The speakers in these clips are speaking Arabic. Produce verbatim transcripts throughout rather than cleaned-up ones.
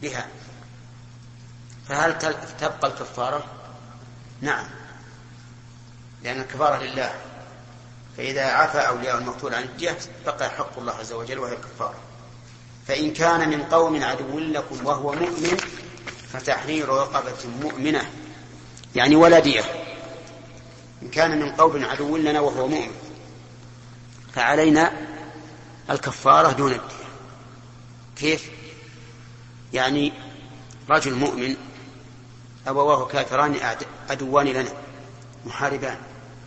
بها، فهل تبقى الكفارة؟ نعم، لأن الكفارة لله، فإذا عفى أولياء المقتول عن الدية بقى حق الله عز وجل وهي الكفارة. فإن كان من قوم عدو لكم وهو مؤمن فتحرير رقبة مؤمنة، يعني ولا دية. إن كان من قوم عدو لنا وهو مؤمن فعلينا الكفارة دون الدية. كيف؟ يعني رجل مؤمن أبواه كافران عدوان لنا محاربان،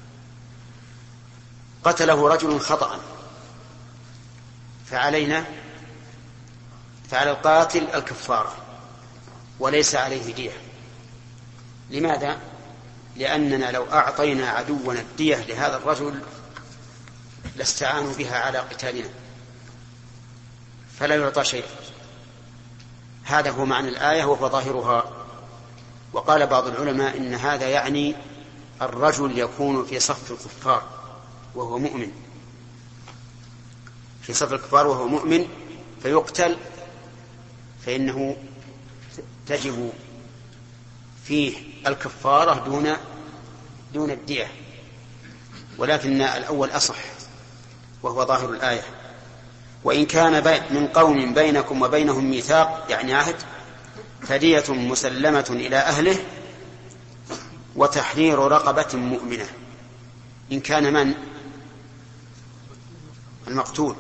قتله رجل خطأ، فعلينا فعلى القاتل الكفارة وليس عليه دية. لماذا؟ لأننا لو أعطينا عدونا الدية لهذا الرجل لاستعانوا بها على قتالنا فلا يعطى شيء. هذا هو معنى الآية وهو ظاهرها. وقال بعض العلماء إن هذا يعني الرجل يكون في صف الكفار وهو مؤمن، في صف الكفار وهو مؤمن فيقتل، فإنه تجب فيه الكفارة دون دون الدية، ولكن الأول أصح وهو ظاهر الآية. وإن كان من قوم بينكم وبينهم ميثاق يعني عهد فدية مسلمة إلى أهله وتحرير رقبة مؤمنة. إن كان من المقتول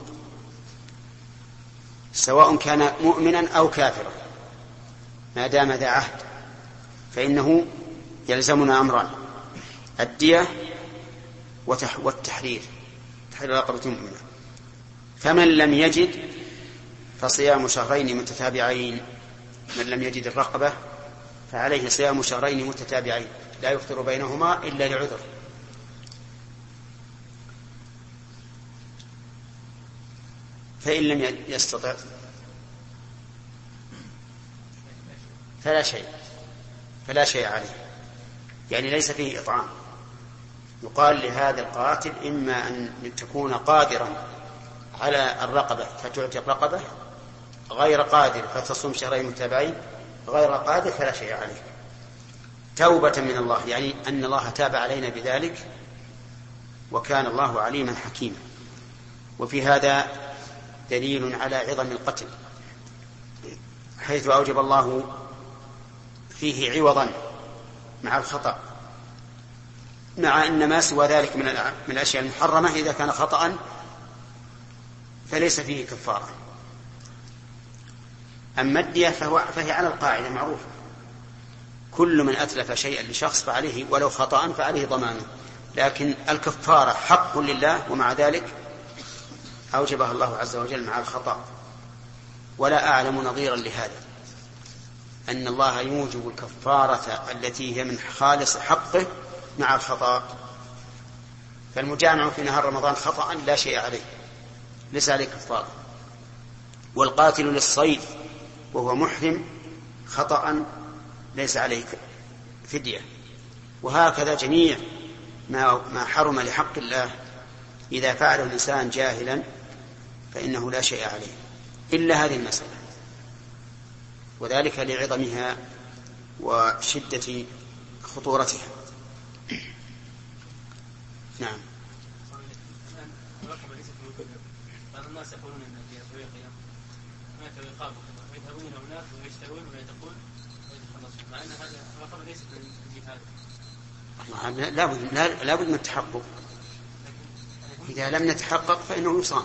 سواء كان مؤمنا أو كافرا ما دام ذا عهد فإنه يلزمنا أمران: الدية والتحرير، تحرير رقبة مؤمنة. فمن لم يجد فصيام شهرين متتابعين. من لم يجد الرقبة فعليه صيام شهرين متتابعين لا يفطر بينهما إلا لعذر. فإن لم يستطع فلا شيء فلا شيء عليه، يعني ليس فيه إطعام. يقال لهذا القاتل إما أن تكون قادرا على الرقبة فتعتق رقبة، غير قادر فتصوم شهرين متتابعين، غير قادر فلا شيء عليه توبة من الله، يعني أن الله تاب علينا بذلك وكان الله عليما حكيما. وفي هذا دليل على عظم القتل حيث أوجب الله فيه عوضا مع الخطأ، مع أن ما سوى ذلك من الأشياء المحرمة إذا كان خطأ فليس فيه كفارة. أما الدية فهي على القاعدة معروفة: كل من أتلف شيئا لشخص فعليه ولو خطأ فعليه ضمانه. لكن الكفارة حق لله ومع ذلك أوجبها الله عز وجل مع الخطأ. ولا أعلم نظيرا لهذا أن الله يوجب الكفارة التي هي من خالص حقه مع الخطأ. فالمجامع في نهار رمضان خطأ لا شيء عليه، ليس عليه كفارة. والقاتل للصيد وهو محرم خطأ ليس عليه فدية. وهكذا جميع ما ما حرم لحق الله إذا فعله الإنسان جاهلا فإنه لا شيء عليه إلا هذه المسألة، وذلك لعظمها وشدة خطورتها. نعم. بعض الناس يقولون ان في قيام هناك رقاب ويذهبون الى هناك ويشترون ويتقون ويتخلصون، مع ان هذا الرقبه ليست من الجهاد. لابد لابد من التحقق. اذا لم نتحقق فانه يصام.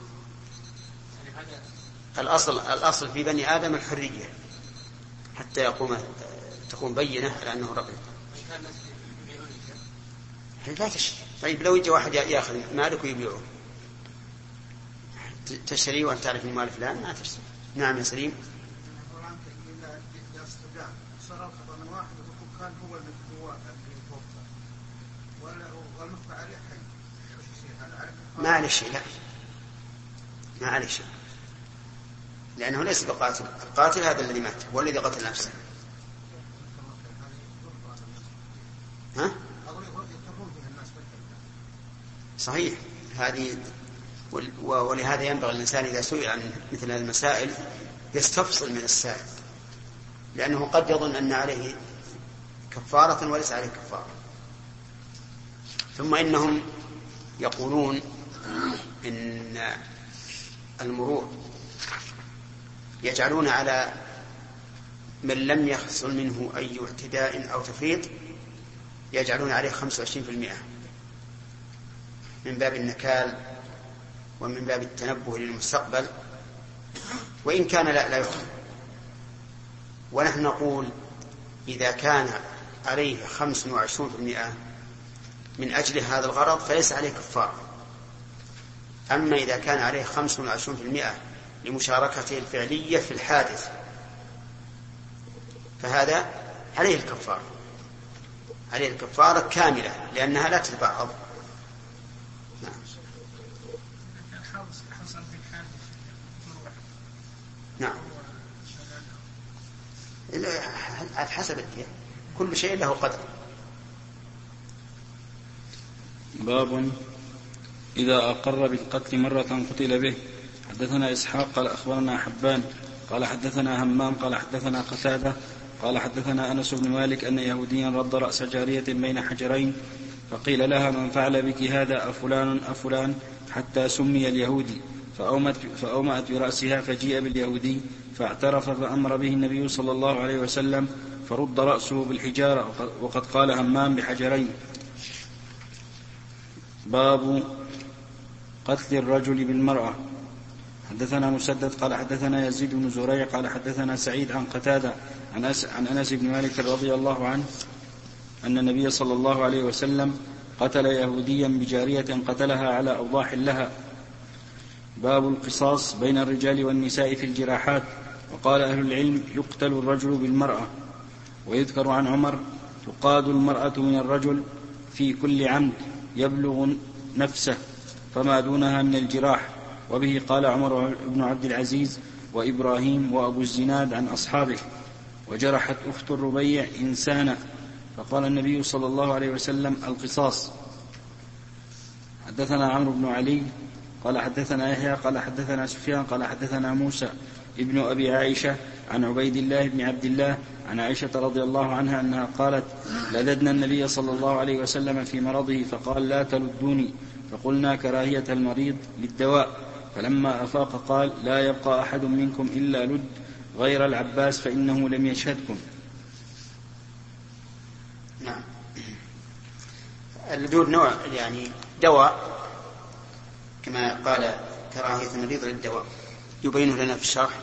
الاصل الاصل في بني ادم الحريه حتى يقوم تكون بينه على انه رقيق. لا تشتري. طيب لو يجي واحد ياخذ مالك ويبيعه تشتري وأن تعرف من مال فلان ما تشتري. نعم يا سليم. ما عليه شيء، لا ما عليه شيء، لأنه ليس بقاتل. القاتل هذا الذي مات هو الذي قتل نفسه. ها؟ صحيح هذه. ولهذا ينبغي الإنسان إذا سئل عن مثل هذه المسائل يستفصل من السائل لأنه قد يظن أن عليه كفارة وليس عليه كفارة. ثم إنهم يقولون إن المرور يجعلون على من لم يحصل منه أي اعتداء أو تفريط يجعلون عليه خمسة وعشرين بالمئة من باب النكال ومن باب التنبه للمستقبل، وإن كان لا, لا يخطئ. ونحن نقول إذا كان عليه خمسة وعشرون بالمئة من أجل هذا الغرض فليس عليه كفارة. أما إذا كان عليه خمسة وعشرون بالمئة لمشاركته الفعلية في الحادث فهذا عليه الكفارة، عليه الكفارة كاملة لأنها لا تتبعض. نعم. نعم. حسب الدين كل شيء له قدر. باب إذا أقر بالقتل مرة قتل به. حدثنا إسحاق قال أخبرنا حبان قال حدثنا همام قال حدثنا قتادة قال حدثنا أنس بن مالك أن يهوديا رد رأس جارية بين حجرين فقيل لها من فعل بك هذا أفلان أفلان حتى سمي اليهودي، فأومأت برأسها فجيء باليهودي فاعترف فأمر به النبي صلى الله عليه وسلم فرد رأسه بالحجارة، وقد قال همام بحجرين. باب قتل الرجل بالمرأة. حدثنا مسدد قال حدثنا يزيد بن زريع قال حدثنا سعيد عن قتادة عن أنس بن مالك رضي الله عنه أن النبي صلى الله عليه وسلم قتل يهوديا بجارية قتلها على أوضاح لها. باب القصاص بين الرجال والنساء في الجراحات. وقال أهل العلم يقتل الرجل بالمرأة. ويذكر عن عمر تقاد المرأة من الرجل في كل عمد يبلغ نفسه فما دونها من الجراح. وبه قال عمر بن عبد العزيز وإبراهيم وأبو الزناد عن أصحابه. وجرحت أخت الربيع إنسانا فقال النبي صلى الله عليه وسلم القصاص. حدثنا عمرو بن علي قال حدثنا يحيى قال حدثنا سفيان قال حدثنا موسى ابن أبي عائشة عن عبيد الله بن عبد الله عن عائشة رضي الله عنها أنها قالت لددنا النبي صلى الله عليه وسلم في مرضه فقال لا تلدوني، فقلنا كراهية المريض للدواء، فلما أفاق قال لا يبقى أحد منكم إلا لد غير العباس فإنه لم يشهدكم. نعم. اللدود نوع يعني دواء كما قال كراهية المريض للدواء، يبين لنا في الشرح.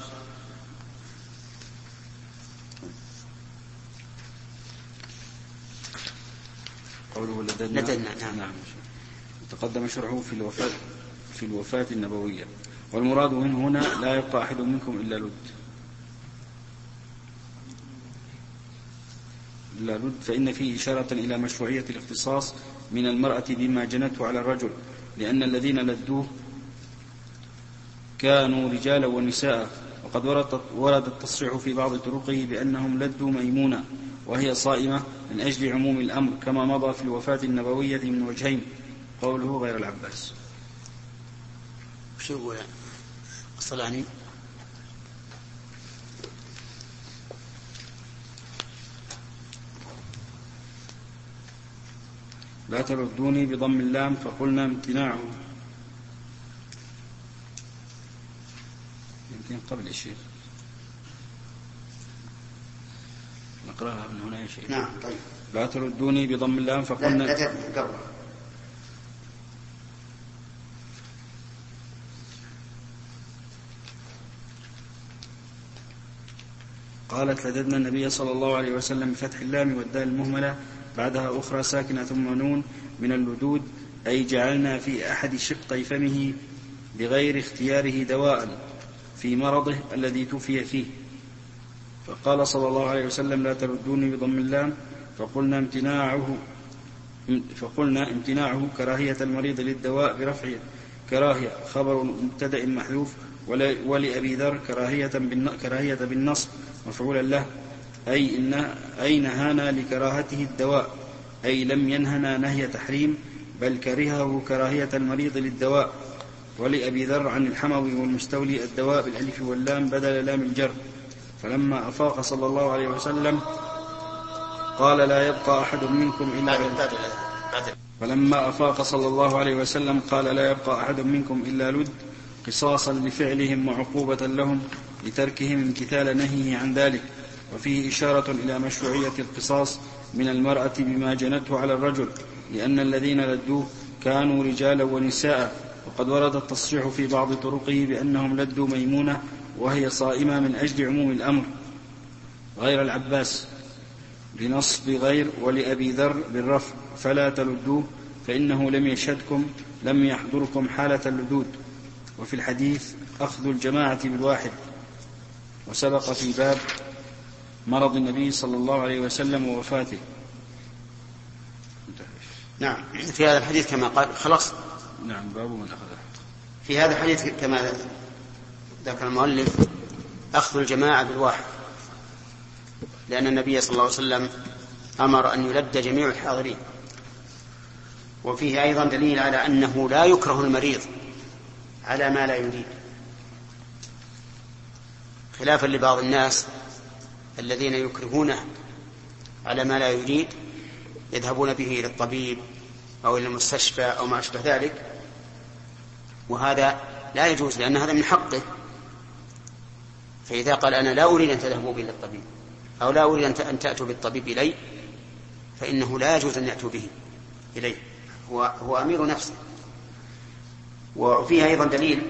قوله لددنا, لددنا. نعم. نعم. تقدم شرحه في الوفاة في الوفاة النبوية. والمراد من هنا لا يبقى أحد منكم إلا لد إلا لد فإن فيه إشارة إلى مشروعية الاختصاص من المرأة بما جنته على الرجل، لأن الذين لدوه كانوا رجالا ونساء. وقد ورد التصريح في بعض طرقه بأنهم لدوا ميمونة وهي صائمة من أجل عموم الأمر، كما مضى في الوفاة النبوية من وجهين، قوله غير العباس. شو يقول الصلاني؟ لا تردوني بضم اللام فقلنا امتناعه. يمكن قبل الشيخ نقرأها من هنا يا شيخ. نعم. طيب. لا تردوني بضم اللام فقلنا لا, لا قبل. قالت لددنا النبي صلى الله عليه وسلم بفتح اللام والدال المهملة بعدها أخرى ساكنة ثم نون من اللدود، أي جعلنا في أحد شقي فمه بغير اختياره دواء في مرضه الذي توفي فيه. فقال صلى الله عليه وسلم لا تردوني بضم اللام فقلنا امتناعه فقلنا امتناعه كراهية المريض للدواء برفع كراهية خبر مبتدأ محذوف، ولأبي ذر كراهية بالنصب مفعولا له، أي, إن أي نهانا لكراهته الدواء، أي لم ينهنا نهي تحريم بل كرهه كراهية المريض للدواء. ولأبي ذر عن الحموي والمستولي الدواء بالألف واللام بدل لام الجر، فلما أفاق صلى الله عليه وسلم قال لا يبقى أحد منكم إلا لد. فلما أفاق صلى الله عليه وسلم قال لا يبقى أحد منكم إلا لد قصاصا لفعلهم وعقوبة لهم لتركهم امتثال نهيه عن ذلك. وفيه إشارة إلى مشروعية القصاص من المرأة بما جنته على الرجل، لأن الذين لدوه كانوا رجالا ونساء، وقد ورد التصريح في بعض طرقه بأنهم لدوا ميمونة وهي صائمة من أجل عموم الأمر غير العباس بنصب غير، ولأبي ذر بالرفع فلا تلدوه فإنه لم يشهدكم لم يحضركم حالة اللدود. وفي الحديث أخذ الجماعة بالواحد. وسبق في باب مرض النبي صلى الله عليه وسلم ووفاته. نعم، في هذا الحديث كما قال خلاص. نعم، باب من أخذه. في هذا الحديث كما ذكر المؤلف أخذ الجماعة بالواحد، لأن النبي صلى الله عليه وسلم أمر أن يلد جميع الحاضرين. وفيه أيضا دليل على أنه لا يكره المريض على ما لا يريد، خلافا لبعض الناس الذين يكرهونه على ما لا يريد، يذهبون به إلى الطبيب أو إلى المستشفى أو ما أشبه ذلك، وهذا لا يجوز لأن هذا من حقه. فإذا قال أنا لا أريد أن تذهبوا به إلى الطبيب أو لا أريد أن تأتوا بالطبيب إلي، فإنه لا يجوز أن يأتوا به إليه، هو, هو أمير نفسه. وفيها أيضا دليل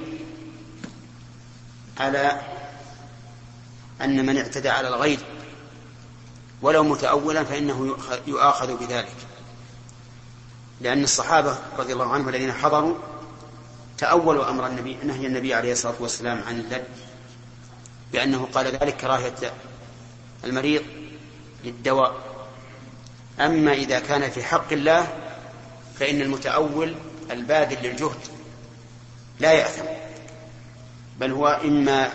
على أن من اعتدى على الغير ولو متأولا فإنه يؤاخذ بذلك، لأن الصحابة رضي الله عنهم الذين حضروا تأولوا أمر النبي نهي النبي عليه الصلاة والسلام عن اللد بأنه قال ذلك كراهية المريض للدواء. أما إذا كان في حق الله فإن المتأول الباذل للجهد لا يأثم، بل هو إما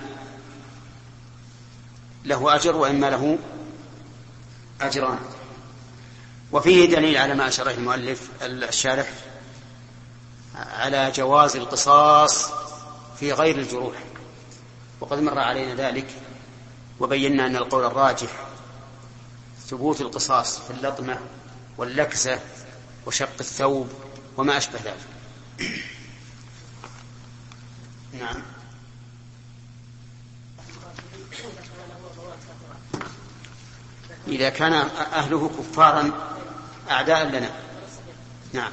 له أجر وإما له أجران. وفيه دليل على ما أشاره المؤلف الشارح على جواز القصاص في غير الجروح، وقد مر علينا ذلك وبينا أن القول الراجح ثبوت القصاص في اللطمة واللكسة وشق الثوب وما أشبه ذلك. نعم. إذا كان أهله كفارا أعداء لنا. نعم.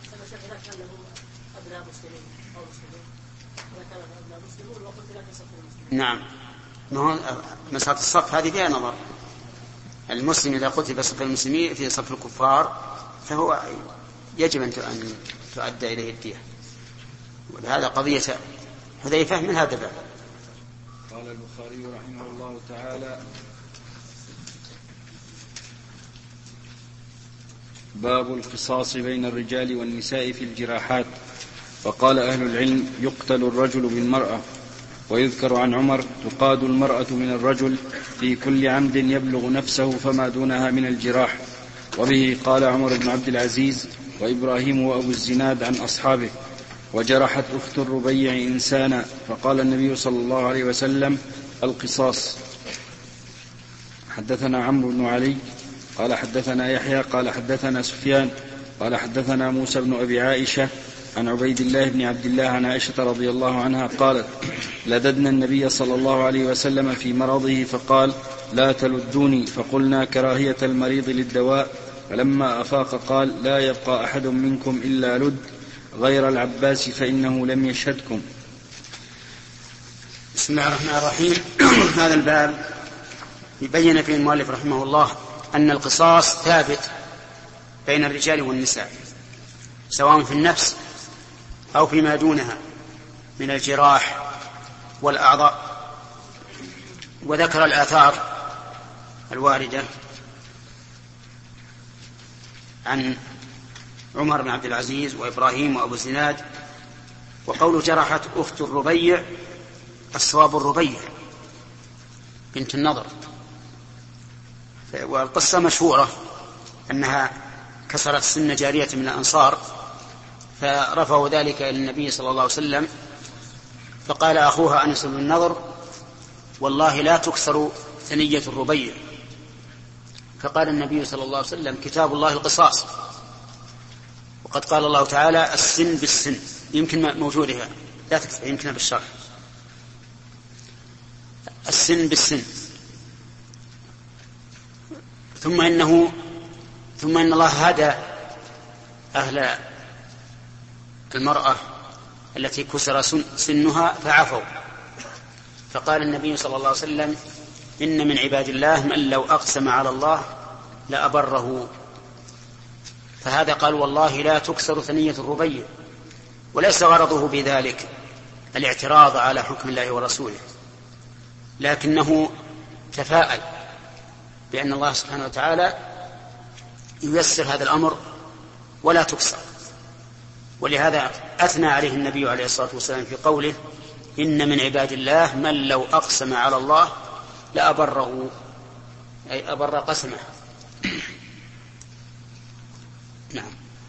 نعم، مسألة الصف هذه فيها نظر. المسلم إذا قتل بصف المسلمين في صف الكفار فهو يجب أن تؤدى إليه الدية، وهذا قضية حذيفة من هذا الباب. قال البخاري رحمه الله تعالى: باب القصاص بين الرجال والنساء في الجراحات. فقال أهل العلم: يقتل الرجل بالمرأة. ويذكر عن عمر: تقاد المرأة من الرجل في كل عمد يبلغ نفسه فما دونها من الجراح. وبه قال عمر بن عبد العزيز وإبراهيم وأبو الزناد عن أصحابه: وجرحت أخت الربيع إنسانا، فقال النبي صلى الله عليه وسلم: القصاص. حدثنا عمرو بن علي قال حدثنا يحيى قال حدثنا سفيان قال حدثنا موسى بن أبي عائشة عن عبيد الله بن عبد الله عن عائشة رضي الله عنها قالت: لددنا النبي صلى الله عليه وسلم في مرضه فقال: لا تلدوني، فقلنا: كراهية المريض للدواء. فلما أفاق قال: لا يبقى أحد منكم إلا لد غير العباس فإنه لم يشهدكم. بسم الله الرحمن الرحيم. هذا الباب يبين فيه المؤلف رحمه الله أن القصاص ثابت بين الرجال والنساء، سواء في النفس أو فيما دونها من الجراح والأعضاء. وذكر الآثار الواردة عن عمر بن عبد العزيز وإبراهيم وأبو الزناد. وقول جرحت أخت الربيع، الصواب الربيع بنت النضر. والقصة مشهورة أنها كسرت سن جارية من الأنصار، فرفعوا ذلك إلى النبي صلى الله عليه وسلم، فقال أخوها أنس بن النضر: والله لا تكسر ثنية الربيع، فقال النبي صلى الله عليه وسلم كتاب الله القصاص، وقد قال الله تعالى السن بالسن، يمكن موجودها لا تكتب يمكنها بالشرح، السن بالسن. ثم إنه ثم إن الله هدى أهل المرأة التي كسر سنها فعفوا، فقال النبي صلى الله عليه وسلم إن من عباد الله من لو أقسم على الله لأبره. فهذا قال والله لا تكسر ثنية الربيع، وليس غرضه بذلك الاعتراض على حكم الله ورسوله، لكنه تفاءل بأن الله سبحانه وتعالى ييسر هذا الأمر ولا تكسر. ولهذا أثنى عليه النبي عليه الصلاة والسلام في قوله إن من عباد الله من لو أقسم على الله لأبره، أي أبر قسمه. نعم.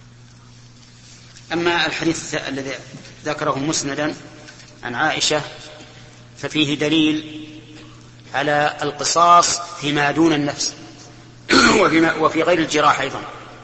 أما الحديث الذي ذكره مسندا عن عائشة ففيه دليل على القصاص فيما دون النفس وفي غير الجراح أيضا،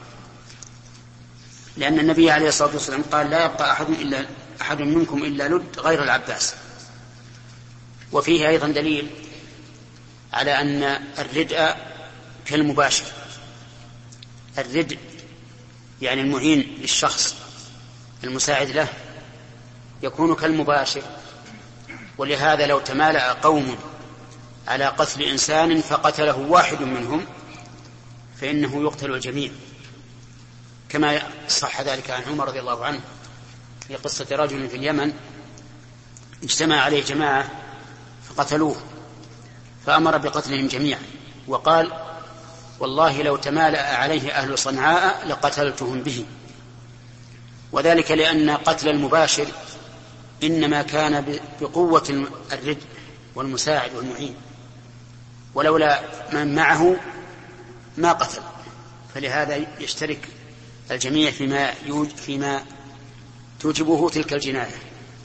لأن النبي عليه الصلاة والسلام قال لا يبقى أحد, إلا أحد منكم إلا لد غير العباس. وفيه أيضا دليل على أن الردء كالمباشر، الردء يعني المعين للشخص المساعد له يكون كالمباشر. ولهذا لو تمالأ قوم على قتل إنسان فقتله واحد منهم فإنه يقتل الجميع، كما صح ذلك عن عمر رضي الله عنه في قصة رجل في اليمن اجتمع عليه جماعة فقتلوه فأمر بقتلهم جميعا، وقال والله لو تمالأ عليه أهل صنعاء لقتلتهم به. وذلك لأن قتل المباشر إنما كان بقوة الردء والمساعد والمعين، ولولا من معه ما قتل. فلهذا يشترك الجميع فيما, فيما توجبه تلك الجناية.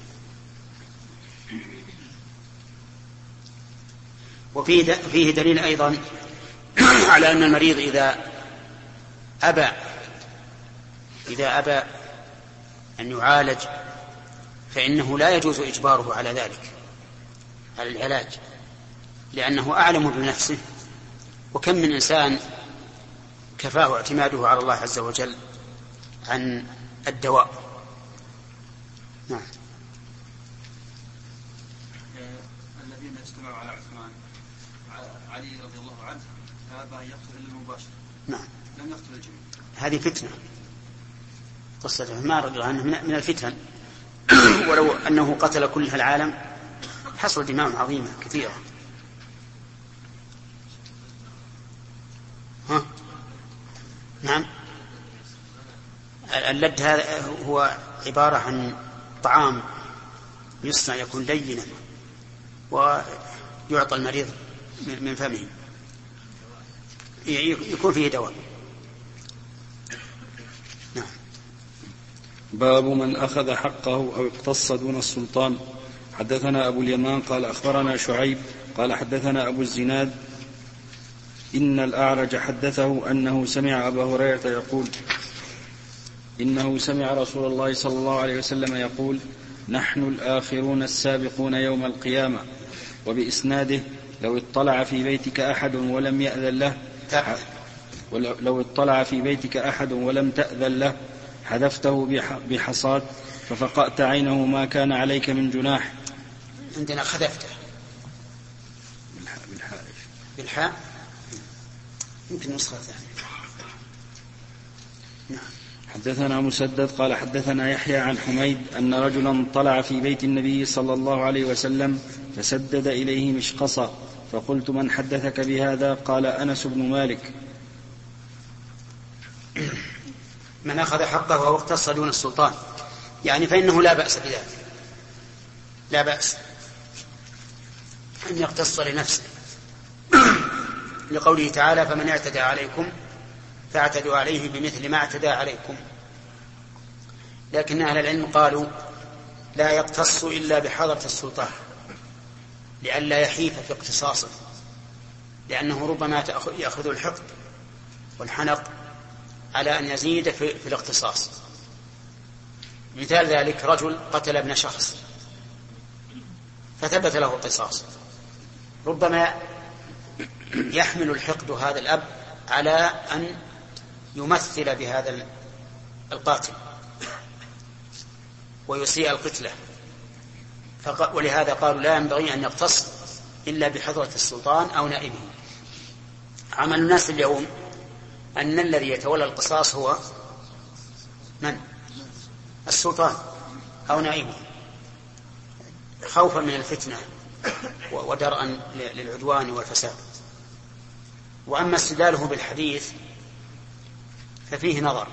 وفيه فيه دليل أيضا على أن المريض إذا أبى إذا أبى أن يعالج فإنه لا يجوز إجباره على ذلك، على العلاج، لأنه أعلم بنفسه. وكم من إنسان كفاه اعتماده على الله عز وجل عن الدواء. نعم. الذين اجتمعوا على عثمان علي رضي الله عنه فأبى أن يقتل إلا المباشر. نعم. لم يقتل الجميع. هذه فتنة. قصة عثمان رضي الله عنه من الفتن ولو أنه قتل كل العالم حصل دماء عظيمة كثيرة. ها؟ نعم. اللد هذا هو عبارة عن طعام يصنع يكون لينا ويعطى المريض من فمه، يكون فيه دواء. نعم. باب من أخذ حقه أو اقتص دون السلطان. حدثنا أبو اليمان قال أخبرنا شعيب قال حدثنا أبو الزناد إن الأعرج حدثه أنه سمع أبا هريرة يقول إنه سمع رسول الله صلى الله عليه وسلم يقول نحن الآخرون السابقون يوم القيامة. وبإسناده لو اطلع في بيتك أحد ولم يأذن له لو اطلع في بيتك أحد ولم تأذن له حذفته بحصاة ففقأت عينه ما كان عليك من جناح. عندنا خذفته بالحاء بالحاء يمكن نسخة ثانية. نعم. حدثنا مسدد قال حدثنا يحيى عن حميد أن رجلا طلع في بيت النبي صلى الله عليه وسلم فسدد إليه مشقصا فقلت من حدثك بهذا؟ قال أنس بن مالك. من أخذ حقه أو اقتص دون السلطان يعني فإنه لا بأس بذلك، لا بأس أن يقتص لنفسه لقوله تعالى فمن اعتدى عليكم فاعتدوا عليه بمثل ما اعتدى عليكم. لكن أهل العلم قالوا لا يقتص إلا بحضرة السلطان لئلا يحيف في اقتصاصه، لأنه ربما يأخذ الحقد والحنق على أن يزيد في, في الاقتصاص. مثال ذلك رجل قتل ابن شخص فثبت له القصاص، ربما يحمل الحقد هذا الأب على أن يمثل بهذا القاتل ويسيء القتلة، ولهذا قالوا لا ينبغي أن يقتص إلا بحضرة السلطان أو نائبه. عمل الناس اليوم أن الذي يتولى القصاص هو من؟ السلطان أو نائبه، خوفا من الفتنة ودرءا للعدوان والفساد. وأما استدلاله بالحديث ففيه نظر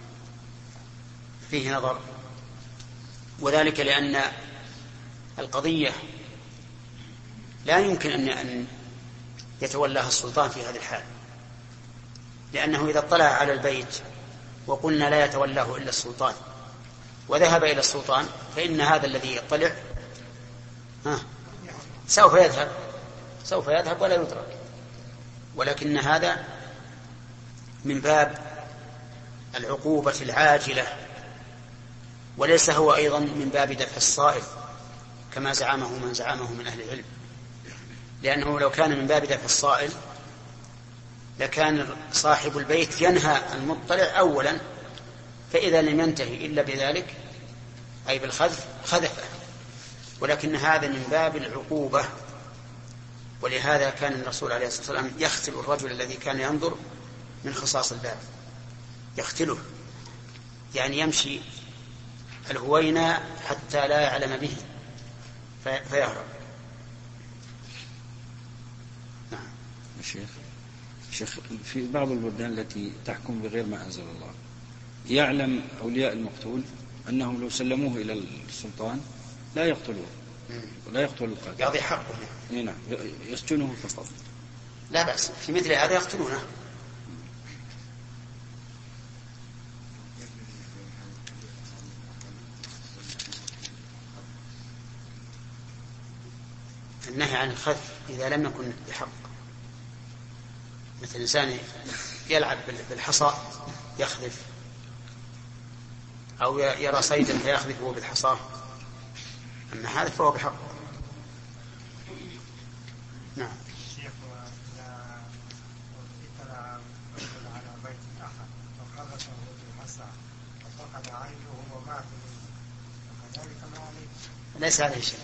فيه نظر وذلك لأن القضية لا يمكن أن يتولاها السلطان في هذه الحال، لأنه إذا اطلع على البيت وقلنا لا يتولاه إلا السلطان وذهب إلى السلطان فإن هذا الذي يطلع ها سوف يذهب سوف يذهب ولا يترك. ولكن هذا من باب العقوبة العاجلة، وليس هو أيضا من باب دفع الصائل كما زعمه من زعمه من أهل العلم، لأنه لو كان من باب دفع الصائل لكان صاحب البيت ينهى المطلع أولا، فإذا لم ينتهي إلا بذلك أي بالخذف خذفه. ولكن هذا من باب العقوبة، ولهذا كان الرسول عليه الصلاة والسلام يختل الرجل الذي كان ينظر من خصاص الباب، يختله يعني يمشي الهوينة حتى لا يعلم به فيهرب. نعم. الشيخ شيخ في بعض البلدان التي تحكم بغير ما أنزل الله يعلم أولياء المقتول أنهم لو سلموه إلى السلطان لا يقتلوه ولا يقتل القاتل، يقضي حقه. نعم، يسجنه فقط. لا بأس في مثل هذا يقتلونه. النهي عن الخذف إذا لم يكن بحق، مثل إنسان يلعب بالحصى يخذف، أو يرى صيدا فيخذفه بالحصى، أما هذا فهو بحق. نعم. شيخ إذا اطلع رجل على بيت آخر فخذفه بالحصى ففقد عينه ومات فكذلك ما عليه؟ ليس عليه شيء،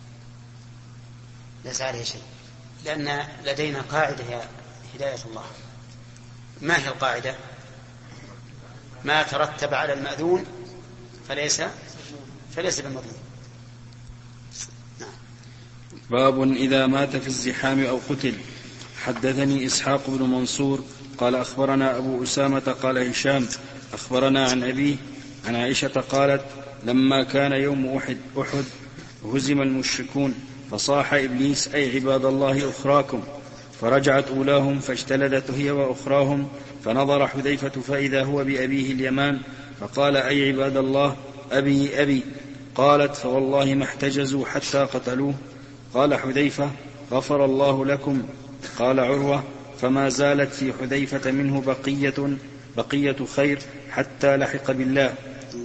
ليس عليه شيء، لأن لدينا قاعدة يا هداية الله. ما هي القاعدة؟ ما ترتب على المأذون فليس فليس بالمظلوم. نعم. باب إذا مات في الزحام أو قتل. حدثني إسحاق بن منصور قال أخبرنا أبو أسامة قال هشام أخبرنا عن أبيه عن عائشة قالت لما كان يوم أحد أحد هزم المشركون فصاح إبليس أي عباد الله أخراكم، فرجعت أولاهم فاجتلدت هي وأخراهم، فنظر حذيفة فإذا هو بأبيه اليمان فقال أي عباد الله أبي أبي. قالت فوالله ما احتجزوا حتى قتلوه. قال حذيفة غفر الله لكم. قال عروة فما زالت في حذيفة منه بقية بقية خير حتى لحق بالله.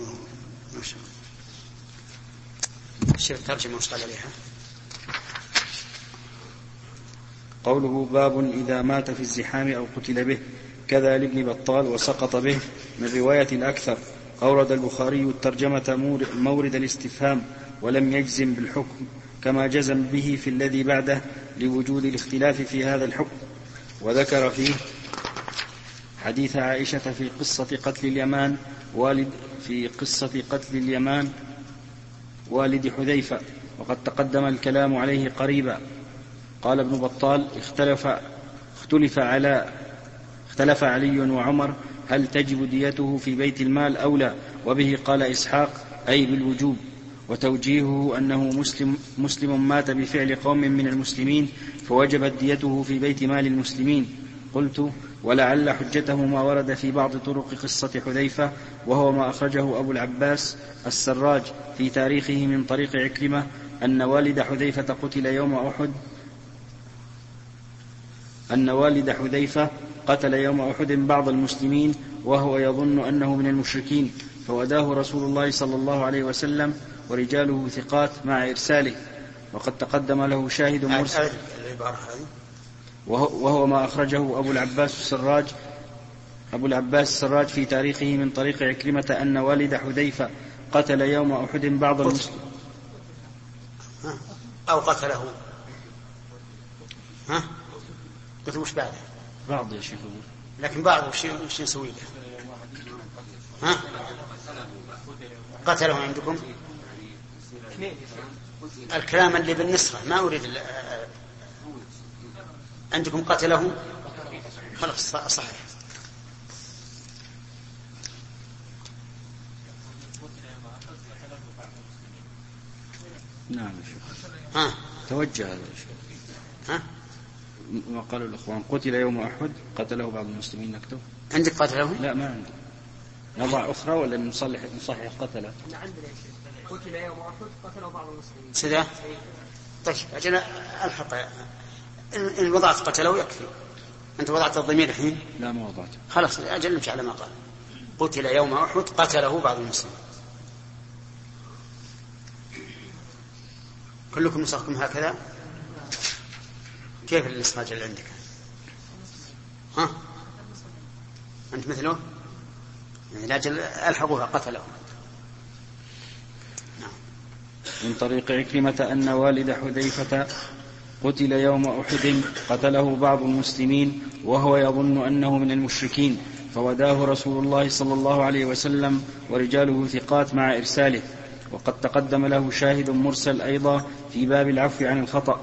الشيخ ترجمة وش قال عليها؟ قوله باب إذا مات في الزحام أو قتل به، كذا لابن بطال وسقط به من رواية الأكثر. أورد البخاري الترجمة مورد الاستفهام ولم يجزم بالحكم كما جزم به في الذي بعده لوجود الاختلاف في هذا الحكم. وذكر فيه حديث عائشة في قصة قتل اليمان والد في قصة قتل اليمان والد حذيفة، وقد تقدم الكلام عليه قريبا. قال ابن بطال اختلف اختلف على اختلف علي وعمر هل تجب ديته في بيت المال أو لا، وبه قال إسحاق أي بالوجوب، وتوجيهه أنه مسلم, مسلم مات بفعل قوم من المسلمين فوجبت ديته في بيت مال المسلمين. قلت ولعل حجته ما ورد في بعض طرق قصة حذيفة، وهو ما أخرجه أبو العباس السراج في تاريخه من طريق عكرمة أن والد حذيفة قتل يوم أحد أن والد حذيفة قتل يوم أحد بعض المسلمين وهو يظن أنه من المشركين، فوداه رسول الله صلى الله عليه وسلم ورجاله ثقات مع إرساله، وقد تقدم له شاهد مرسل، وهو ما أخرجه أبو العباس السراج أبو العباس السراج في تاريخه من طريق عكرمة أن والد حذيفة قتل يوم أحد بعض المسلمين أو قتله. ها قلت مش بعده بعض يا شيخ، لكن بعض وش نسوي له؟ ها قتله عندكم الكلام اللي بالنسخة، ما أريد عندكم قتله خلاص صحيح. نعم يا شيخ. ها توجه هذا يا شيخ. ها ما قالوا الأخوان قتل يوم أحد قتله بعض المسلمين، نكتب عندك قتله؟ لا ما عندي. نضع أخرى ولا نصلح نصحح قتله؟ عندنا قتل يوم أحد قتله بعض المسلمين. سيدا طيب أجل الحق، إن وضعت قتله يكفي. أنت وضعت الضمير الحين؟ لا ما وضعته. خلاص أجل نمشي على ما قال. قتل يوم أحد قتله بعض المسلمين. كلكم نسخكم هكذا؟ كيف النسخة اللي عندك؟ ها أنت مثله؟ يعني لاجل ألحقوها قتله. نعم. من طريق عكرمة أن والد حذيفة قتل يوم أحد قتله بعض المسلمين وهو يظن أنه من المشركين، فوداه رسول الله صلى الله عليه وسلم ورجاله ثقات مع إرساله، وقد تقدم له شاهد مرسل أيضا في باب العفو عن الخطأ.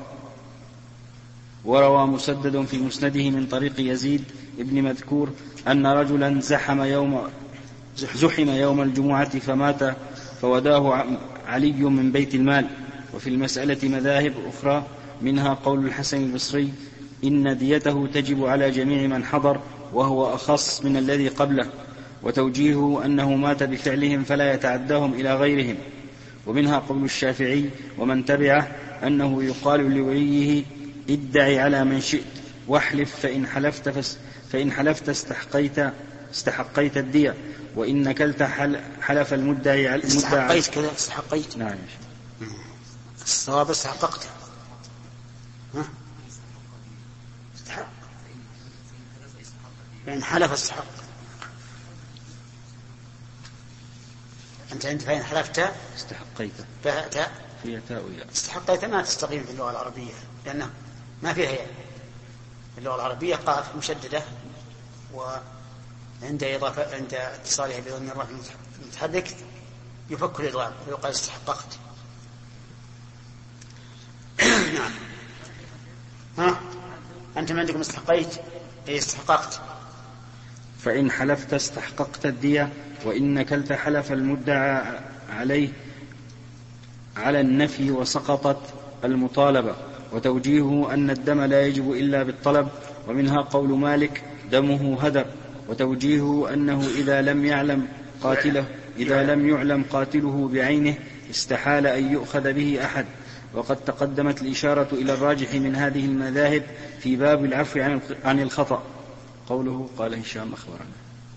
وروى مسدد في مسنده من طريق يزيد ابن مذكور أن رجلا زحم يوم زحم يوم الجمعة فمات، فوداه علي من بيت المال. وفي المسألة مذاهب أخرى، منها قول الحسن البصري إن ديته تجب على جميع من حضر، وهو أخص من الذي قبله، وتوجيهه أنه مات بفعلهم فلا يتعداهم إلى غيرهم. ومنها قول الشافعي ومن تبعه أنه يقال لوليه ادعي على من شئت واحلف، فإن حلفت, فس فإن حلفت استحقيت, استحقيت الدية، وإن نكلت حلف المدعي على استحقيت كذا استحقيت. نعم الصواب استحققت. ها استحق فإن حلف استحق. أنت أنت فإن حلفت استحقيت فأتى في تاويل استحقيت ما تستقيم في اللغة العربية، لأنه ما فيها هي. اللغة العربية قاف مشددة، وعند إضافة عند اتصالها بضم الرفع المتحرك يفك الإضغام ويقال استحققت. نعم. ها أنت ما عندكم استحقيت أي استحققت. فإن حلفت استحققت الدية، وإن نكلت حلف المدعى عليه على النفي وسقطت المطالبة. وتوجيهه أن الدم لا يجب إلا بالطلب، ومنها قول مالك دمه هدر. وتوجيهه أنه إذا لم يعلم قاتله إذا لم يعلم قاتله بعينه استحال أن يؤخذ به أحد. وقد تقدمت الإشارة إلى الراجح من هذه المذاهب في باب العفو عن الخطأ. قوله قال هشام أخبرنا.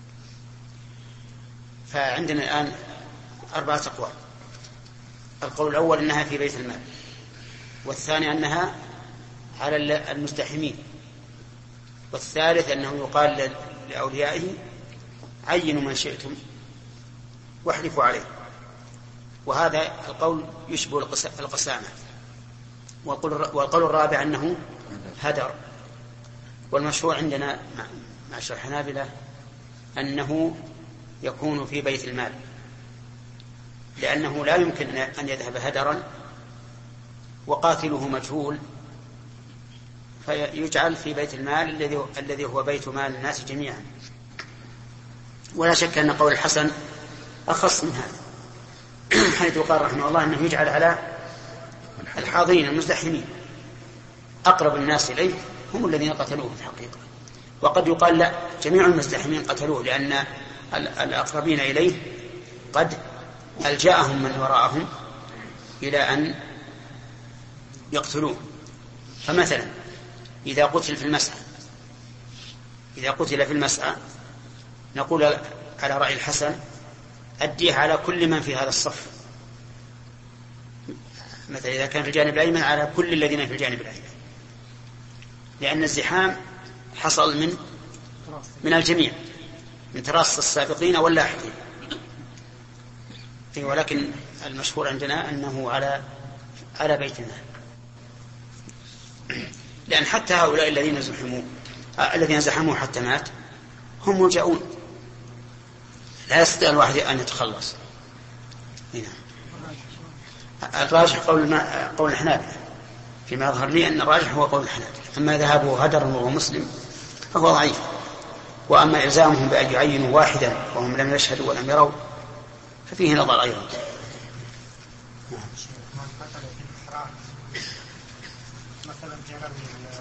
فعندنا الآن أربعة أقوال. القول الأول أنها في بيت المال، والثاني أنها على المزدحمين، والثالث أنه يقال لأوليائه عينوا من شئتم واحلفوا عليه. وهذا القول يشبه القسامة. والقول الرابع أنه هدر. والمشهور عندنا مع الحنابلة أنه يكون في بيت المال، لأنه لا يمكن أن يذهب هدرا وقاتله مجهول، فيجعل في بيت المال الذي هو بيت مال الناس جميعا. ولا شك أن قول الحسن أخص من هذا، حيث قال رحمه الله أنه يجعل على الحاضرين المزدحمين، أقرب الناس إليه هم الذين قتلوه في الحقيقة. وقد يقال لا، جميع المزدحمين قتلوه، لأن الأقربين إليه قد ألجأهم من وراءهم إلى أن يقتلوه. فمثلا إذا قتل في المسعى إذا قتل في المسعى نقول على رأي الحسن أديه على كل من في هذا الصف، مثلا إذا كان في الجانب الأيمن على كل الذين في الجانب الأيمن، لأن الزحام حصل من من الجميع، من تراص السابقين واللاحقين. ولكن المشهور عندنا أنه على على بيت المال، لأن حتى هؤلاء الذين زحموا الذين زحموا حتى مات هم ملجؤون، لا يستطيع الواحد أن يتخلص. هنا الراجح قول ما قول الحنابلة، فيما يظهر لي أن الراجح هو قول الحنابلة، أما ذهابه هدرا وهو مسلم فهو ضعيف، وأما إلزامهم بأن يعينوا واحدا وهم لم يشهدوا ولم يروا ففيه نظر أيضا. مثلا جرى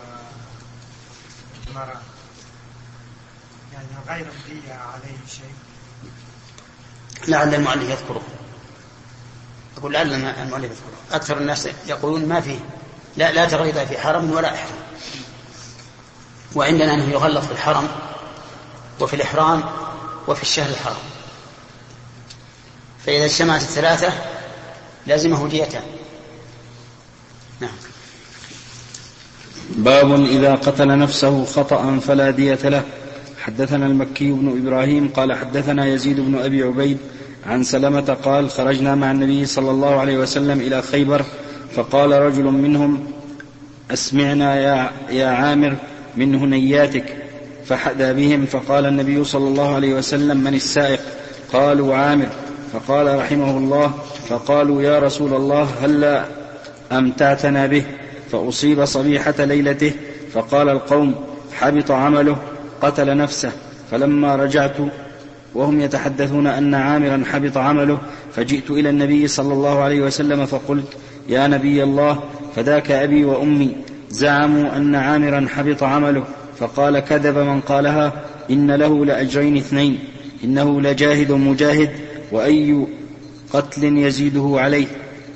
المرأة يعني غير مدية عليه شيء، لعل المؤلف يذكره، أقول لعل المؤلف يذكره. أكثر الناس يقولون ما فيه، لا لا تغليظ في حرم ولا إحرام، وعندنا أنه يغلظ في الحرم وفي الإحرام وفي الشهر الحرام، فإذا اجتمعت الثلاثة لازمه ديتان. نعم. باب إذا قتل نفسه خطأ فلا دية له. حدثنا المكي بن إبراهيم قال حدثنا يزيد بن أبي عبيد عن سلمة قال خرجنا مع النبي صلى الله عليه وسلم إلى خيبر، فقال رجل منهم أسمعنا يا, يا عامر من هنياتك، فحدى بهم، فقال النبي صلى الله عليه وسلم من السائق؟ قالوا عامر، فقال رحمه الله فقالوا يا رسول الله هلا أمتعتنا به؟ فأصيب صبيحة ليلته، فقال القوم حبط عمله قتل نفسه. فلما رجعت وهم يتحدثون أن عامرا حبط عمله فجئت إلى النبي صلى الله عليه وسلم فقلت يا نبي الله فداك أبي وأمي زعموا أن عامرا حبط عمله، فقال كذب من قالها، إن له لأجرين اثنين، إنه لجاهد مجاهد، وأي قتل يزيده عليه.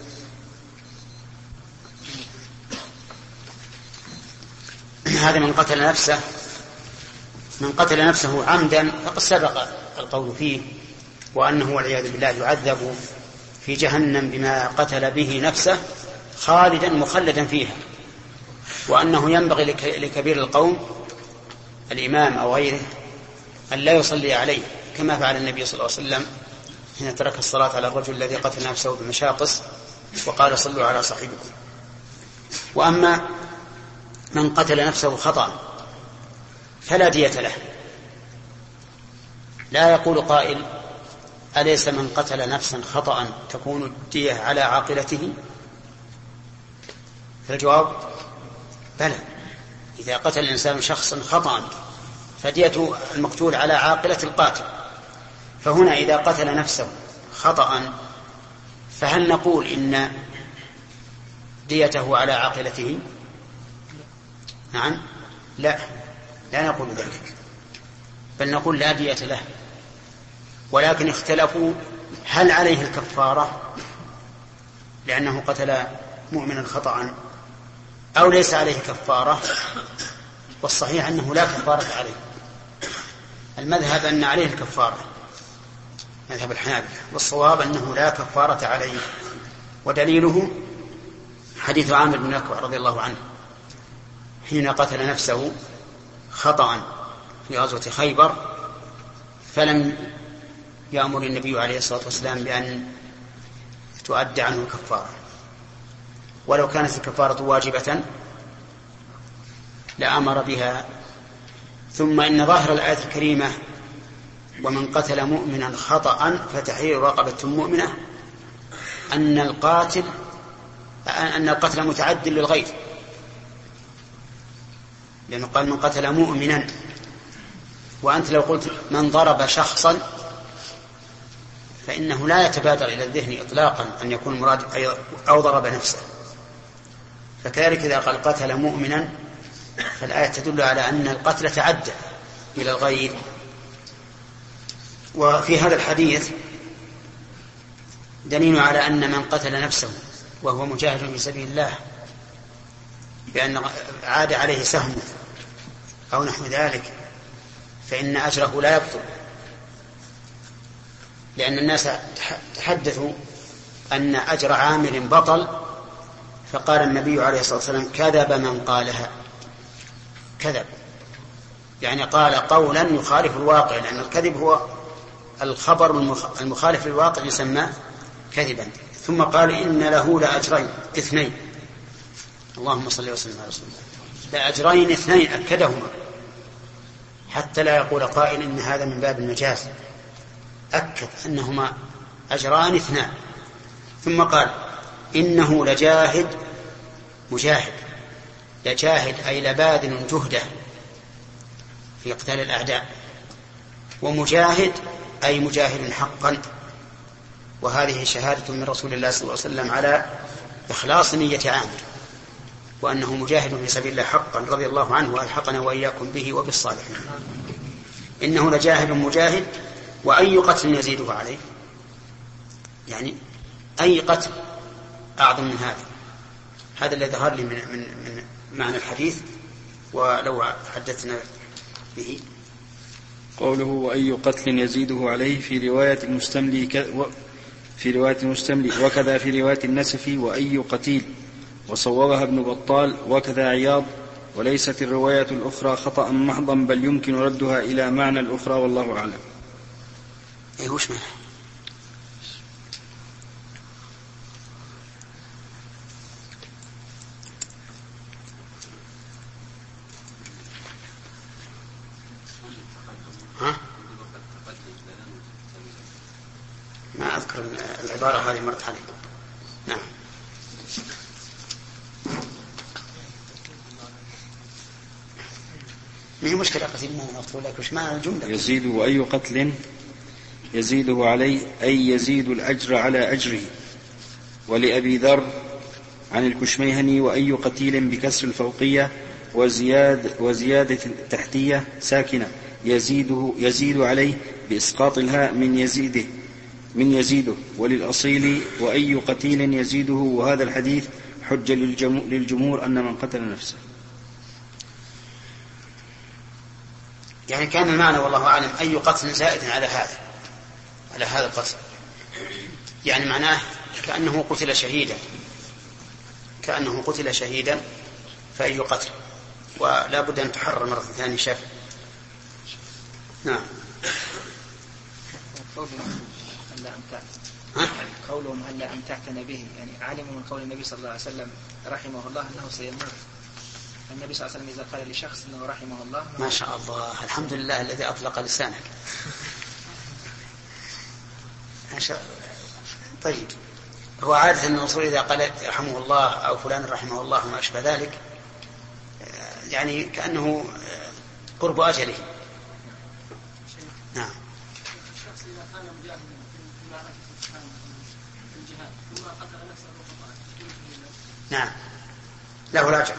هذا من قتل نفسه من قتل نفسه عمدا فقد سبق القول فيه، وأنه والعياذ بالله يعذب في جهنم بما قتل به نفسه خالدا مخلدا فيها، وأنه ينبغي لكبير القوم الإمام أو غيره أن لا يصلي عليه كما فعل النبي صلى الله عليه وسلم حين ترك الصلاة على الرجل الذي قتل نفسه بمشاقص وقال صلوا على صاحبكم. وأما من قتل نفسه خطأ فلا دية له. لا يقول قائل أليس من قتل نفسا خطأ تكون الدية على عاقلته؟ فالجواب بلى، إذا قتل الإنسان شخصا خطأ فدية المقتول على عاقلة القاتل. فهنا إذا قتل نفسه خطأ فهل نقول إن ديته على عاقلته؟ نعم، لا لا نقول ذلك، بل نقول لا دية له. ولكن اختلفوا هل عليه الكفارة لأنه قتل مؤمنا خطأ أو ليس عليه كفارة، والصحيح أنه لا كفارة عليه. المذهب أن عليه الكفارة، مذهب الحنابلة، والصواب أنه لا كفارة عليه، ودليله حديث عامر بن أكوع رضي الله عنه حين قتل نفسه خطأ في غزوة خيبر، فلم يأمر النبي عليه الصلاة والسلام بأن تؤدى عنه الكفارة، ولو كانت الكفارة واجبة لأمر بها. ثم إن ظاهر الآية الكريمة ومن قتل مؤمنا خطأ فتحرير رقبة مؤمنة أن القاتل أن القتل متعد للغير، لأنه قال من قتل مؤمنا، وأنت لو قلت من ضرب شخصا فإنه لا يتبادر إلى الذهن إطلاقا أن يكون مراد أو ضرب نفسه. فكذلك إذا قال قتل مؤمنا فالآية تدل على أن القتل تعدى إلى الغير. وفي هذا الحديث دليل على أن من قتل نفسه وهو مجاهد في سبيل الله بأن عاد عليه سهم أو نحو ذلك فإن أجره لا يبطل، لأن الناس تحدثوا أن أجر عامل بطل، فقال النبي عليه الصلاة والسلام كذب من قالها. كذب يعني قال قولا يخالف الواقع، لأن الكذب هو الخبر المخالف للواقع يسمى كذبا. ثم قال إن له لأجرين اثنين، اللهم صل وسلم على رسول الله، لأجرين اثنين أكدهما حتى لا يقول قائل إن هذا من باب المجاز، أكد أنهما أجران اثنان. ثم قال إنه لجاهد مجاهد، لجاهد أي لباذل جهده في قتال الأعداء، ومجاهد أي مجاهد حقا. وهذه شهادة من رسول الله صلى الله عليه وسلم على إخلاص نية عامر، وأنه مجاهد في سبيل الله حقا رضي الله عنه وألحقنا وإياكم به وبالصالحين. إنه لجاهد مجاهد، وأي قتل يزيده عليه، يعني أي قتل أعظم من هذا. هذا الذي ظهر لي من, من, من معنى الحديث، ولو حدثنا به. قوله وأي قتل يزيده عليه في رواية المستملي ك... و... في رواية المستملي، وكذا في رواية النسفي وأي قتيل، وصوغها ابن بطال وكذا عياض. وليست الرواية الأخرى خطأ محضا، بل يمكن ردها إلى معنى الأخرى، والله أعلم. إيه وش معنى؟ ها؟ ما أذكر العبارة هذه مرت علي. نعم. ما هي مشكلة قتيل ما نقول لك وش معنى الجملة؟ يزيد وأي قتل يزيده عليه أي يزيد الأجر على أجره. ولأبي ذر عن الكشميهني وأي قتيل بكسر الفوقية وزياد وزيادة التحتية ساكنة يزيده يزيد عليه بإسقاط الهاء من يزيده من يزيده. وللأصيل وأي قتيل يزيده. وهذا الحديث حجة للجمهور أن من قتل نفسه. يعني كان المعنى والله أعلم أي قتل زائد على هذا على هذا القتل، يعني معناه كأنه قتل شهيدا كأنه قتل شهيدا فأي قتل، ولا بد أن تحرر مرة ثانية شاف. نعم. قولهم هلا أمتعتنا به، يعني علموا من قول النبي صلى الله عليه وسلم رحمه الله أنه سيموت. النبي صلى الله عليه وسلم إذا قال لشخص أنه رحمه الله، ما شاء الله، الحمد لله الذي أطلق لسانك. ما شاء الله. طيب، هو عادة أن الرسول إذا قال رحمه الله أو فلان رحمه الله وما أشبه ذلك، يعني كأنه قرب أجله. نعم. نعم، له الأجر،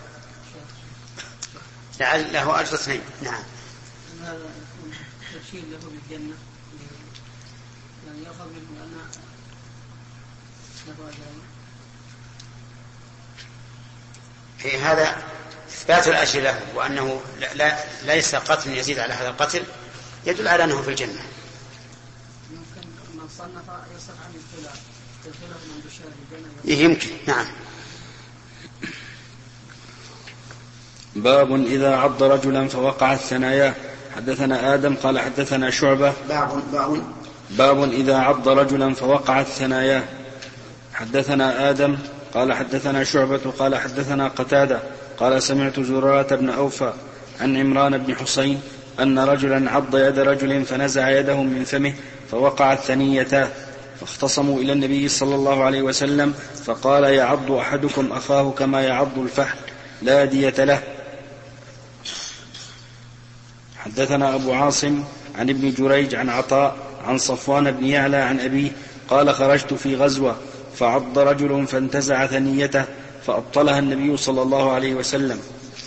له أجر اثنين. نعم. هذا تبشير له بالجنة، يعني يأخذ منه أن له أجرين. في هذا إثبات الأجر له، وأنه لا, لا ليس قتل يزيد على هذا القتل يدل على أنه في الجنة. يمكن من صنف يصف عن الخلاف الخلاف من بشار الجنة. يمكن. نعم. باب إذا عض رجلا فوقعت ثناياه. حدثنا آدم قال حدثنا شعبة. باب باب باب إذا عض رجلا فوقعت ثناياه. حدثنا آدم قال حدثنا شعبة قال حدثنا قتادة قال سمعت زرارة بن أوفى عن عمران بن حسين أن رجلا عض يد رجل فنزع يده من فمه فوقعت ثنيتاه، فاختصموا إلى النبي صلى الله عليه وسلم فقال يعض أحدكم أخاه كما يعض الفحل لا دية له. حدثنا أبو عاصم عن ابن جريج عن عطاء عن صفوان بن يعلى عن أبيه قال خرجت في غزوة فعض رجل فانتزع ثنيته فأبطلها النبي صلى الله عليه وسلم.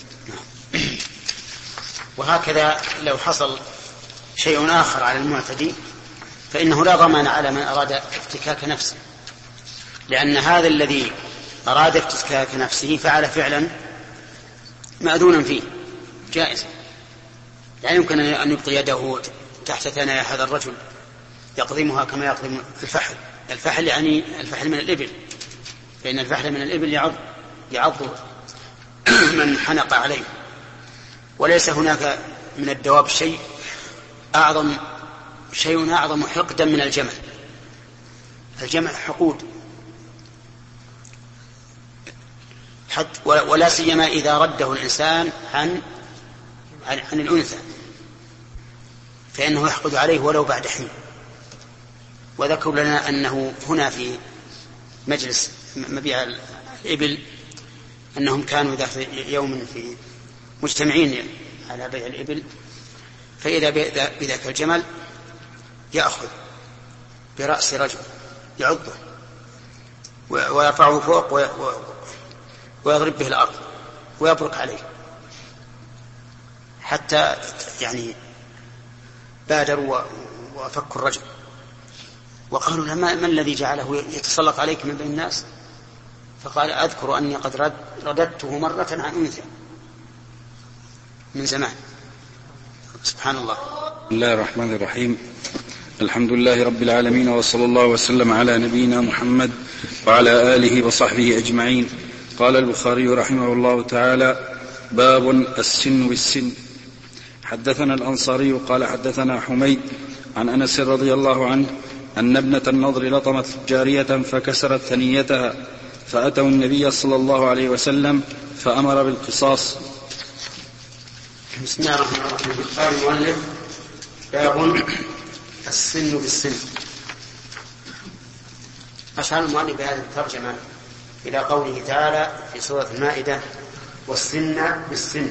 وهكذا لو حصل شيء آخر على المعتدي فإنه لا ضمان على من أراد افتكاك نفسه، لأن هذا الذي أراد افتكاك نفسه فعل فعلا مأذونا فيه جائز. لا يمكن أن يبقي يده تحت ثنايا هذا الرجل يقضمها كما يقضم الفحل. الفحل يعني الفحل من الإبل، فإن الفحل من الإبل يعض يعض من حنق عليه. وليس هناك من الدواب شيء أعظم شيء أعظم حقدا من الجمل. الجمل حقود، حتى ولا سيما إذا رده الإنسان عن عن, عن الأنثى فإنه يحقد عليه ولو بعد حين. وذكروا لنا أنه هنا في مجلس مبيع الإبل أنهم كانوا ذات يوم في مجتمعين على بيع الإبل، فإذا بذاك الجمل يأخذ برأس رجل يعضه ويرفعه فوق ويضرب به الأرض ويبرك عليه حتى يعني بادروا وفكوا الرجل وقالوا له ما الذي جعله يتسلط عليك من بين الناس؟ فقال أذكر أني قد رد رددته مرة عن أنثى من زمان. سبحان الله. بسم الله الرحمن الرحيم. الحمد لله رب العالمين، وصلى الله وسلم على نبينا محمد وعلى آله وصحبه أجمعين. قال البخاري رحمه الله تعالى: باب السن بالسن. حدثنا الأنصاري قال حدثنا حميد عن أنس رضي الله عنه أن ابنة النضر لطمت جارية فكسرت ثنيتها فأتوا النبي صلى الله عليه وسلم فأمر بالقصاص. بسم الله الرحمن الرحيم. قال المؤلف: باب السن بالسن. أشار المؤلف بهذه الترجمة إلى قوله تعالى في سورة المائدة: والسن بالسن.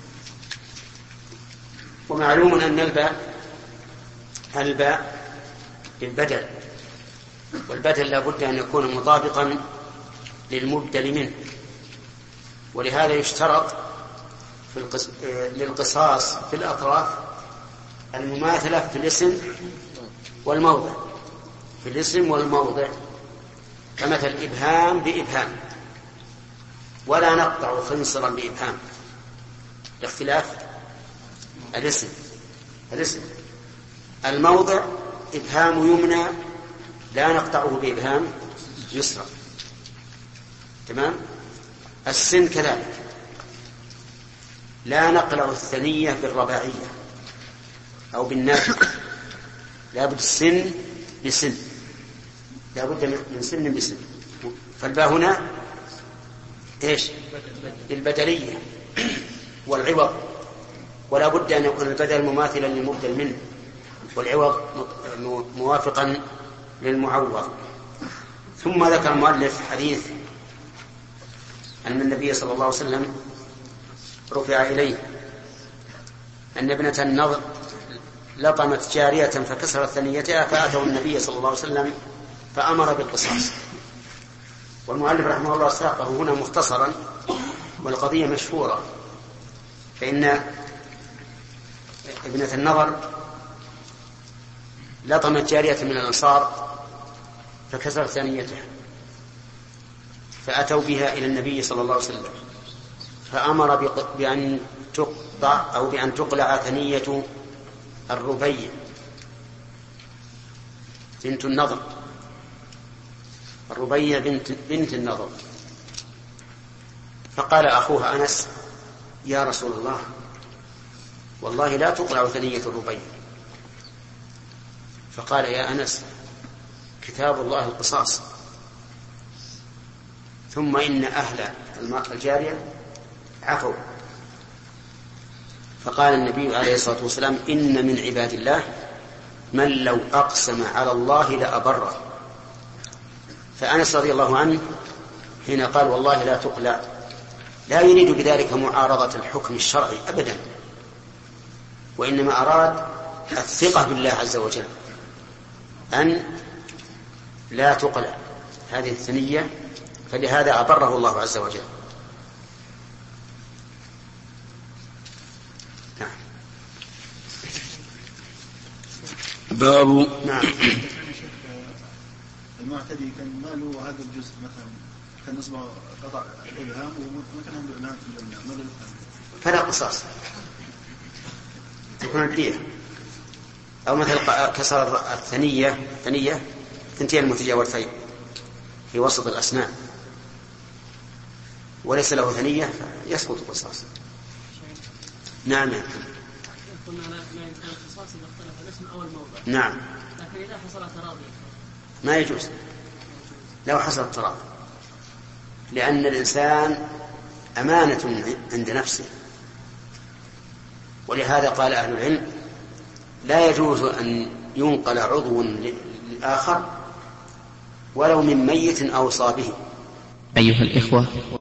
ومعلوم أن الباء الباء للبدل، والبدل لا بد أن يكون مطابقا للمبدل منه، ولهذا يشترط في القص... للقصاص في الأطراف المماثلة في الاسم والموضع، في الاسم والموضع، كمثل إبهام بإبهام، ولا نقطع خنصرا بإبهام، لاختلاف الاسم. الاسم الموضع إبهام يمنى لا نقطعه بإبهام يسرى، تمام. السن كذلك لا نقلع الثنية بالرباعية أو بالنافذة، لا بد السن بسن، لا بد من سن بسن. فالباء هنا إيش؟ للبدلية والعوض، ولا بد أن يكون البدل مماثلا للمبدل منه، والعوض موافقا للمعوض. ثم ذكر المؤلف حديث أن النبي صلى الله عليه وسلم رفع إليه أن ابنة النضر لطمت جارية فكسرت ثنيتها فأتوا النبي صلى الله عليه وسلم فأمر بالقصاص. والمؤلف رحمه الله ساقه هنا مختصرا، والقضية مشهورة، فإن ابنة النضر لطمت جارية من الأنصار فكسرت ثنيتها فأتوا بها إلى النبي صلى الله عليه وسلم فأمر بأن تقطع أو بأن تقلع ثنية الربيع بنت النضر، الربيع بنت, بنت النضر. فقال أخوها أنس: يا رسول الله، والله لا تقلع ثنية الربيع. فقال: يا أنس، كتاب الله القصاص، ثم إن أهل الجارية عفوا. فقال النبي عليه الصلاة والسلام: إن من عباد الله من لو أقسم على الله لأبره. فأنس رضي الله عنه حين قال والله لا تقلع لا يريد بذلك معارضة الحكم الشرعي أبدا، وإنما أراد الثقة بالله عز وجل أن لا تقلع هذه الثنية، فلهذا أبره الله عز وجل. نعم. باب نعم. المعتدي كان ماله هذا الجزء مثلا كان نصبه قطع إبهام وما كان عنده إبهام في الجنة، ماذا يفعل؟ فلا قصاص، تكون الدية. أو مثل كسر الثنية ثنية ثنتين المتجاورتين في وسط الأسنان وليس له ثنية يسقط القصاص. نعم. قلنا لا يمكن القصاص إذا اختلف الاسم أو الموضع. نعم. لكن إذا حصل تراضي ما يجوز لو حصل التراضي، لأن الإنسان أمانة عند نفسه، ولهذا قال أهل العلم لا يجوز أن ينقل عضو للآخر ولو من ميت أوصى به. أيها الإخوة،